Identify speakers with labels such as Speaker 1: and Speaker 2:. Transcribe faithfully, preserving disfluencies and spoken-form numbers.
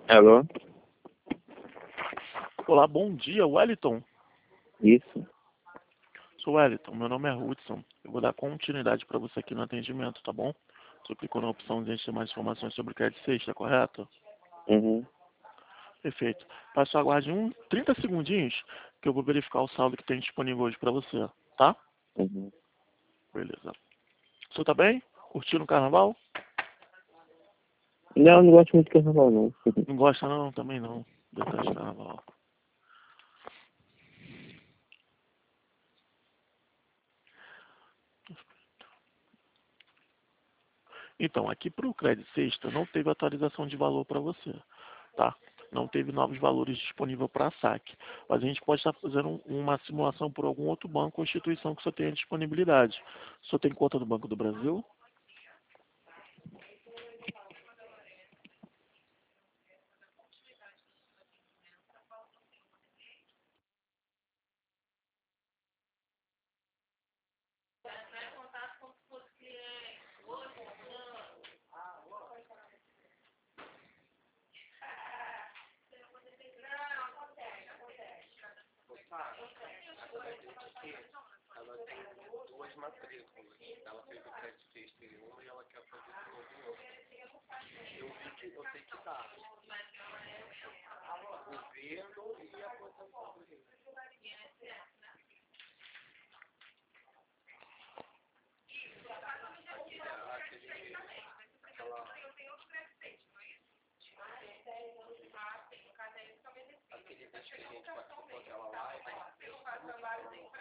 Speaker 1: Alô?
Speaker 2: Olá, bom dia, Wellington.
Speaker 1: Isso.
Speaker 2: Sou Wellington, meu nome é Hudson. Eu vou dar continuidade para você aqui no atendimento, tá bom? Você clicou na opção de a gente ter mais informações sobre o crédito sexta, correto?
Speaker 1: Uhum.
Speaker 2: Perfeito. Passo aguarde um trinta segundinhos que eu vou verificar o saldo que tem disponível hoje para você, tá?
Speaker 1: Uhum.
Speaker 2: Beleza. O senhor tá bem? Curtindo o carnaval?
Speaker 1: Não, não gosto muito de carnaval, não.
Speaker 2: Não gosta não? Também não. Detesto carnaval. Então, aqui para o crédito sexta não teve atualização de valor para você, tá? Não teve novos valores disponíveis para saque. Mas a gente pode estar fazendo uma simulação por algum outro banco ou instituição que você tenha disponibilidade. O senhor tem conta do Banco do Brasil?
Speaker 3: Ela tem duas matrículas. Ela fez o crédito sexta em uma e ela quer fazer de novo em outra. Eu vi que eu sei que dá. Governo